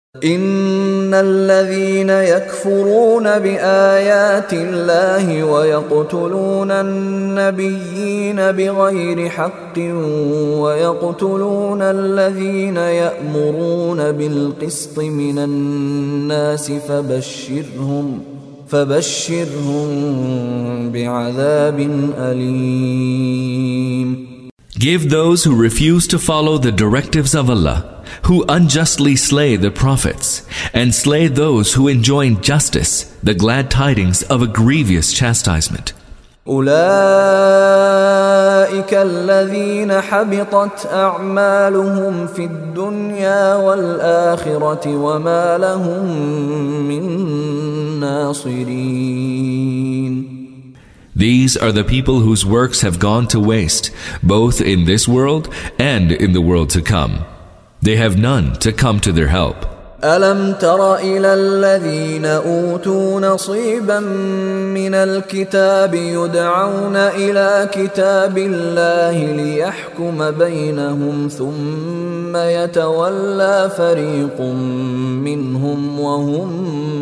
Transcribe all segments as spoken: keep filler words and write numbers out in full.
إن الذين يكفرون بآيات الله ويقتلون النبيين بغير حق ويقتلون الذين يأمرون بالقسط من الناس فبشرهم فبشرهم بعذاب أليم. Give those who refuse to follow the directives of Allah, who unjustly slay the prophets, and slay those who enjoin justice, the glad tidings of a grievous chastisement. أولئك الذين حبطت أعمالهم في الدنيا والآخرة وما لهم من ناصرين. These are the people whose works have gone to waste, both in this world and in the world to come. They have none to come to their help. ألم تر إلى الذين أوتوا نصيبا من الكتاب يدعون إلى كتاب الله ليحكم بينهم ثم يتولى فريق منهم وهم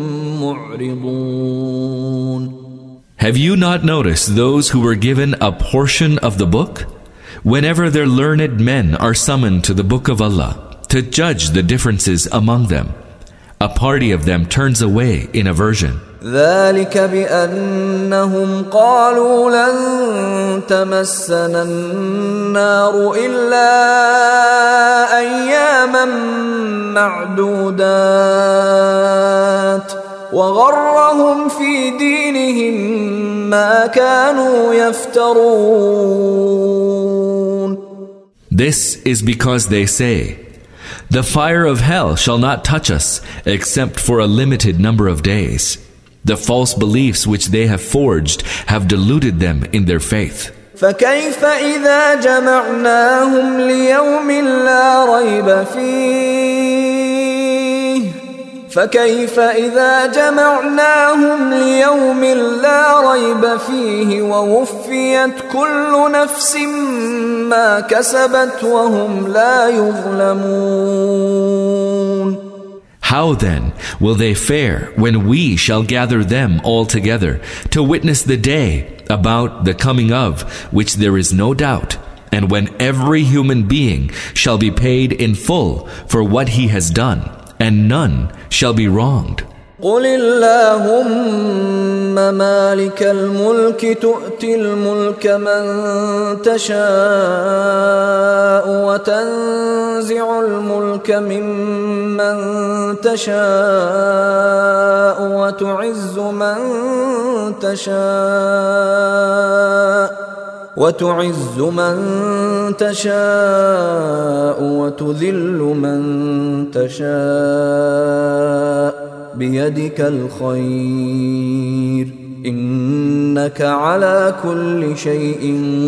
معرضون. Have you not noticed those who were given a portion of the book? Whenever their learned men are summoned to the book of Allah, to judge the differences among them, a party of them turns away in aversion. ذلك بأنهم قالوا لن تمسنا النار إلا أياما معدودات وغرهم في دينهم ما كانوا يفترون. This is because they say, the fire of hell shall not touch us except for a limited number of days. The false beliefs which they have forged have deluded them in their faith. فكيف إذا جمعناهم ليوم لا ريب فيه فكيف إذا جمعناهم ليوم لا ريب فيه ووفيت كل نفس ما كسبت وهم لا يظلمون. How then will they fare when we shall gather them all together to witness the day about the coming of which there is no doubt, and when every human being shall be paid in full for what he has done, and none shall be wronged. قل اللهم مالك الملك تؤتي الملك من تشاء وتنزع الملك ممن تشاء وتعز من تشاء وتعز من تشاء وتذل من تشاء بيدك الخير إنك على كل شيء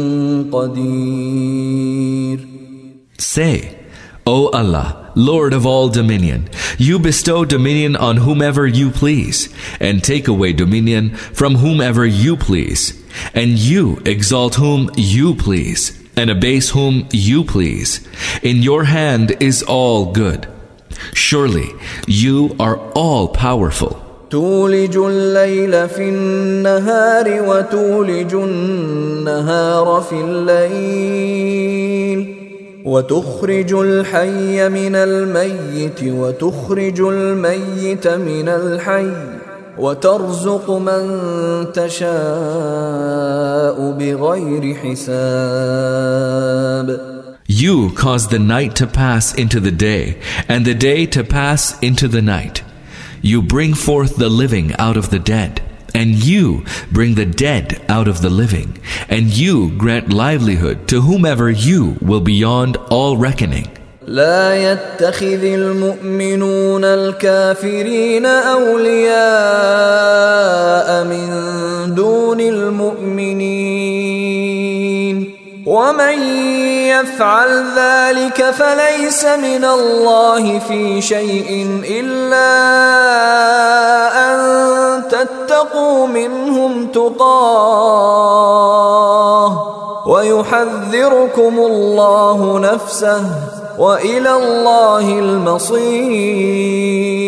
قدير. Say, O Allah, Lord of all dominion, you bestow dominion on whomever you please, and take away dominion from whomever you please, and you exalt whom you please, and abase whom you please. In your hand is all good. Surely you are all powerful. تولج الليل في النهار وتولج النهار في الليل وتخرج الحي من الميت وتخرج الميت من الحي وترزق من تشاء بغير حساب. You cause the night to pass into the day, and the day to pass into the night. You bring forth the living out of the dead, and you bring the dead out of the living, and you grant livelihood to whomever you will beyond all reckoning. لا يتخذ المؤمنون الكافرين أولياء من دون المؤمنين ومن يفعل ذلك فليس من الله في شيء إلا أن تتقوا منهم تقاه ويحذركم الله نفسه وإلى الله المصير.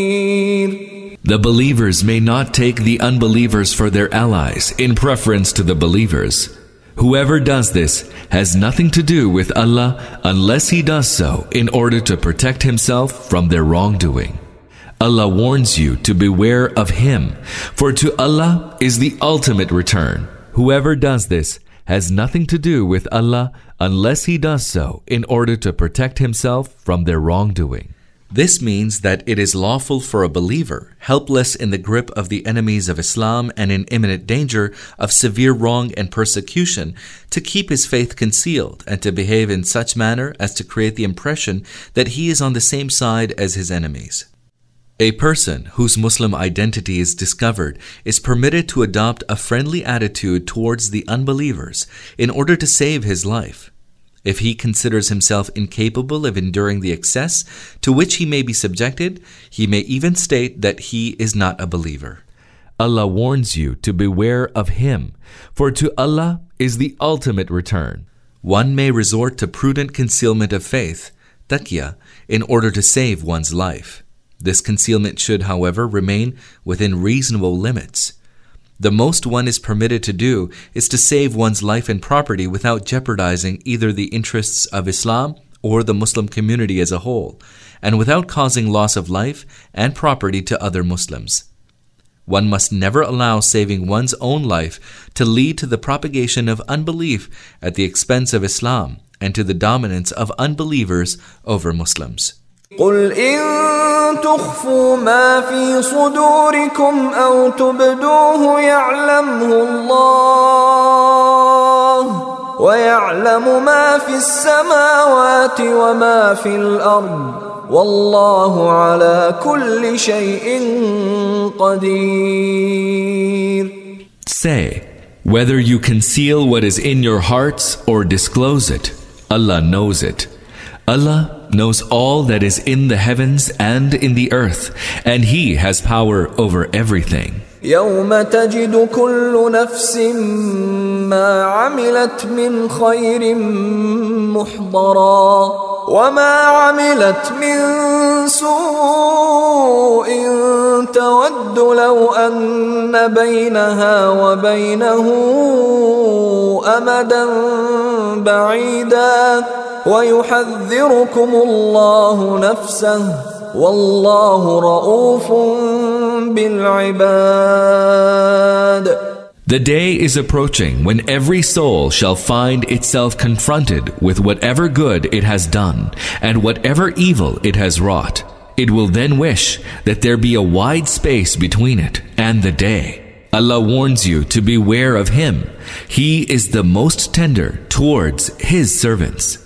The believers may not take the unbelievers for their allies in preference to the believers. Whoever does this has nothing to do with Allah unless he does so in order to protect himself from their wrongdoing. Allah warns you to beware of him, for to Allah is the ultimate return. Whoever does this has nothing to do with Allah unless he does so in order to protect himself from their wrongdoing. This means that it is lawful for a believer, helpless in the grip of the enemies of Islam and in imminent danger of severe wrong and persecution, to keep his faith concealed and to behave in such manner as to create the impression that he is on the same side as his enemies. A person whose Muslim identity is discovered is permitted to adopt a friendly attitude towards the unbelievers in order to save his life. If he considers himself incapable of enduring the excess to which he may be subjected, he may even state that he is not a believer. Allah warns you to beware of him, for to Allah is the ultimate return. One may resort to prudent concealment of faith, taqiyya, in order to save one's life. This concealment should, however, remain within reasonable limits. The most one is permitted to do is to save one's life and property without jeopardizing either the interests of Islam or the Muslim community as a whole, and without causing loss of life and property to other Muslims. One must never allow saving one's own life to lead to the propagation of unbelief at the expense of Islam and to the dominance of unbelievers over Muslims. قل إن تخفوا ما في صدوركم أو تبدوه يعلمه الله ويعلم ما في السماوات وما في الأرض والله على كل شيء قدير. Say, whether you conceal what is in your hearts or disclose it, Allah knows it. Allah knows all that is in the heavens and in the earth, and He has power over everything. يوم تجد كل نفس ما عملت من خير محضرا وما عملت من سوء تود لو أن بينها وبينه أمدا بعيدا ويحذركم الله نفسه والله رؤوف بالعباد. The day is approaching when every soul shall find itself confronted with whatever good it has done and whatever evil it has wrought. It will then wish that there be a wide space between it and the day. Allah warns you to beware of Him. He is the most tender towards His servants.